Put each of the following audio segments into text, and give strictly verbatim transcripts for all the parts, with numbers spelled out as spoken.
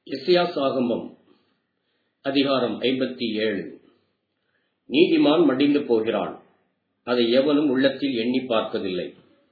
எசேக்கியேல் அதிகாரம் ஐம்பத்தி ஏழு. நீதிமான் மடிந்து போகிறான், அதை எவனும் உள்ளத்தில் எண்ணி பார்ப்பதில்லை.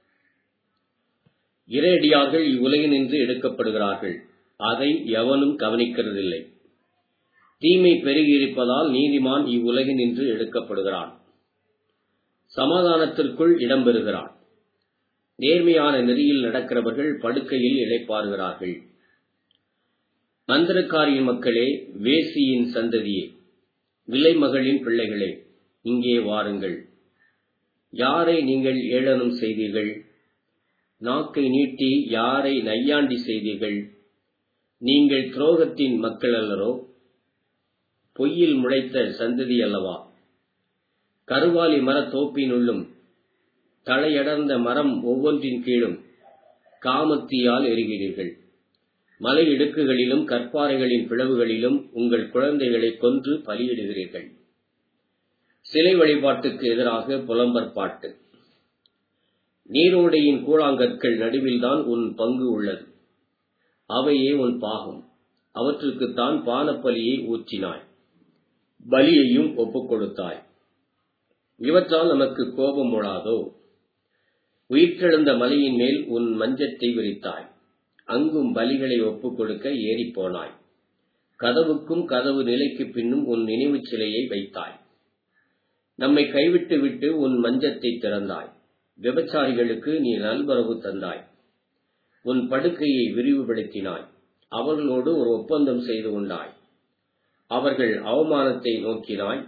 இறையடியார்கள் இவ்வுலகினின்று எடுக்கப்படுகிறார்கள், அதை எவனும் கவனிக்கிறதில்லை. தீமை பெருகியிருப்பதால் நீதிமான் இவ்வுலகினின்று எடுக்கப்படுகிறான், சமாதானத்திற்குள் இடம்பெறுகிறான். நேர்மையான நெறியில் நடக்கிறவர்கள் படுக்கையில் இளைப்பாறுகிறார்கள். மந்திரக்காரியின் மக்களே, வேசியின் சந்ததியே, விலைமகளின் பிள்ளைகளே, இங்கே வாருங்கள். யாரை நீங்கள் ஏளனம் செய்தீர்கள்? நாக்கை நீட்டி யாரை நையாண்டி செய்தீர்கள்? நீங்கள் துரோகத்தின் மக்கள் அல்லரோ? பொய்யில் முளைத்த சந்ததி அல்லவா? கருவாலி மரத் தோப்பினுள்ளும் தலையடர்ந்த மரம் ஒவ்வொன்றின் கீழும் காமத்தீயால் எரிகிறீர்கள். மலை இடுக்குகளிலும் கற்பாறைகளின் பிளவுகளிலும் உங்கள் குழந்தைகளை கொன்று பலியிடுகிறீர்கள். சிலை வழிபாட்டுக்கு எதிராக புலம்பற் பாட்டு. நீரோடையின் கூழாங்கற்கள் நடுவில்தான் உன் பங்கு உள்ளது, அவையே உன் பாகம். அவற்றுக்குத்தான் பானப்பலியை ஊற்றினாய், பலியையும் ஒப்புக் கொடுத்தாய். இவற்றால் நமக்கு கோபம் மூளாதோ? உயிர்த்தெழுந்த மலையின் மேல் உன் மஞ்சத்தை விரித்தாய், அங்கும் பலிகளை ஒப்புக் கொடுக்க ஏறிப்போனாய். கதவுக்கும் கதவு நிலைக்கு பின்னும் உன் நினைவு சிலையை வைத்தாய். நம்மை கைவிட்டு விட்டு உன் மஞ்சத்தை திறந்தாய். விபச்சாரிகளுக்கு நீ நல்வரவு தந்தாய். உன் படுக்கையை விரிவுபடுத்தினாய், அவர்களோடு ஒரு ஒப்பந்தம் செய்து கொண்டாய். அவர்கள் அவமானத்தை நோக்கினாய்.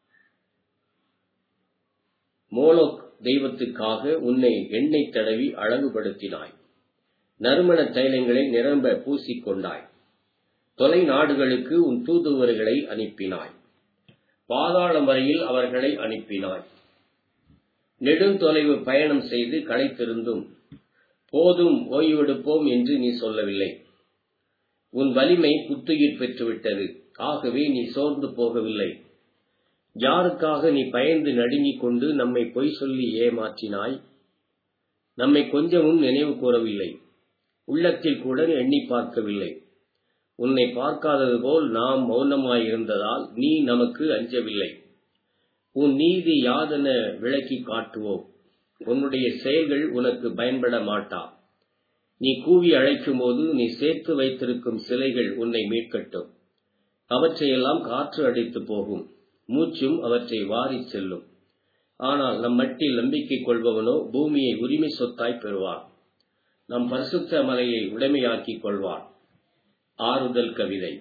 மோலோக் தெய்வத்துக்காக உன்னை எண்ணெய் தடவி அழகுபடுத்தினாய். நறுமண தைலங்களை நிரம்ப பூசிக்கொண்டாய். தொலை நாடுகளுக்கு உன் தூதுவர்களை அனுப்பினாய். பாதாளம் வரையில் அவர்களை அனுப்பினாய். நெடுந்தொலைவு பயணம் செய்து களைத்திருந்தும் போதும், ஓய்வெடுப்போம் என்று நீ சொல்லவில்லை. உன் வலிமை புத்துயிர் பெற்றுவிட்டது, ஆகவே நீ சோர்ந்து போகவில்லை. யாருக்காக நீ பயந்து நடுங்கிக் கொண்டு நம்மை பொய் சொல்லி ஏமாற்றினாய்? நம்மை கொஞ்சமும் நினைவு கூறவில்லை, உள்ளத்தில் கூட எண்ணி பார்க்கவில்லை. உன்னை பார்க்காதது போல் நாம் மௌனமாயிருந்ததால் நீ நமக்கு அஞ்சவில்லை. உன் நீதி யாதென விளக்கி காட்டுவோம். உன்னுடைய செயல்கள் உனக்கு பயன்பட மாட்டா. நீ கூவி அழைக்கும் போது நீ சேர்த்து வைத்திருக்கும் சிலைகள் உன்னை மீட்கட்டும். அவற்றையெல்லாம் காற்று அடித்து போகும், மூச்சும் அவற்றை வாரிச் செல்லும். ஆனால் நம் மட்டில் நம்பிக்கை கொள்பவனோ பூமியை உரிமை சொத்தாய் பெறுவான், நம் பரிசுத்த மலையை உடைமையாக்கிக் கொள்வான். ஆறுதல் கவிதை.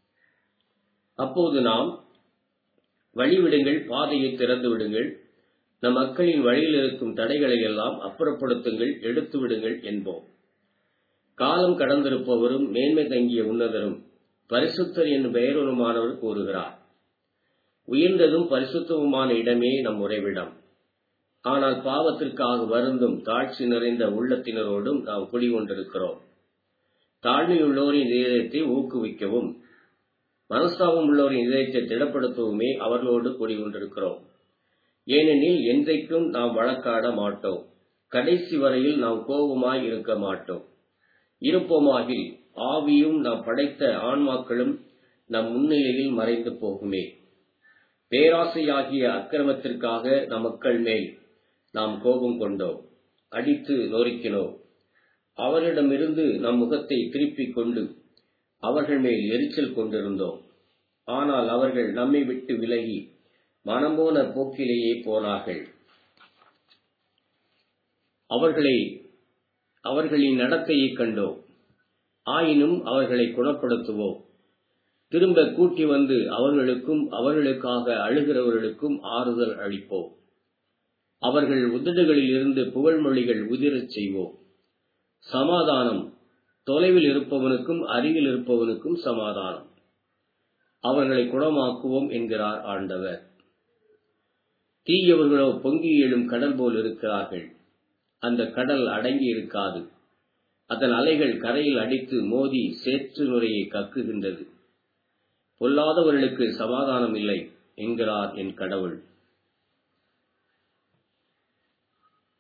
அப்போது நாம், வழிவிடுங்கள், பாதையை திறந்து விடுங்கள், நம் மக்களின் வழியில் இருக்கும் தடைகளை எல்லாம் அப்புறப்படுத்துங்கள், எடுத்து விடுங்கள் என்போம். காலம் கடந்திருப்பவரும் மேன்மை தங்கிய உன்னதரும் பரிசுத்தர் என்னும் பெயருமானவர் கூறுகிறார். உயர்ந்ததும் பரிசுத்தமுமான இடமே நம் உறைவிடம். ஆனால் பாவத்திற்காக வருந்தும் தாழ்ச்சி நிறைந்த உள்ளத்தினரோடும் நாம் குடிகொண்டிருக்கிறோம். தாழ்மையுள்ளோரின் இதயத்தை ஊக்குவிக்கவும் மனஸ்தாபம் உள்ளோரின் இதயத்தை திடப்படுத்தவுமே அவர்களோடு குடிகொண்டிருக்கிறோம். ஏனெனில் என்றைக்கும் நாம் வழக்காட மாட்டோம், கடைசி வரையில் நாம் கோபமாய் இருக்க மாட்டோம். இருப்போமாகில் ஆவியும் நாம் படைத்த ஆன்மாக்களும் நம் முன்னிலையில் மறைந்து போகுமே. பேராசையாகிய அக்கிரமத்திற்காக நம் மக்கள் மேல் நாம் கோபம் கொண்டோம், அடித்து நொறுக்கினோம். அவர்களிடமிருந்து நம் முகத்தை திருப்பிக் கொண்டு அவர்கள் மேல் எரிச்சல் கொண்டிருந்தோம். ஆனால் அவர்கள் நம்மை விட்டு விலகி மனம்போன போக்கிலேயே போனார்கள். அவர்களை அவர்களின் நடத்தையை கண்டோம், ஆயினும் அவர்களை குணப்படுத்துவோம். திரும்ப கூட்டி வந்து அவர்களுக்கும் அவர்களுக்காக அழுகிறவர்களுக்கும் ஆறுதல் அளிப்போம். அவர்கள் உதடுகளில் இருந்து புகழ்மொழிகள் உதிரச் செய்வோம். சமாதானம், தொலைவில் இருப்பவனுக்கும் அருகில் இருப்பவனுக்கும் சமாதானம். அவர்களை குணமாக்குவோம் என்கிறார் ஆண்டவர். தீயவர்களோ பொங்கி எழும் கடல் போல் இருக்கிறார்கள். அந்த கடல் அடங்கி இருக்காது, அதன் அலைகள் கரையில் அடித்து மோதி சேற்று நுரையை கக்குகின்றது. பொல்லாதவர்களுக்கு சமாதானம் இல்லை என்கிறார் என் கடவுள்.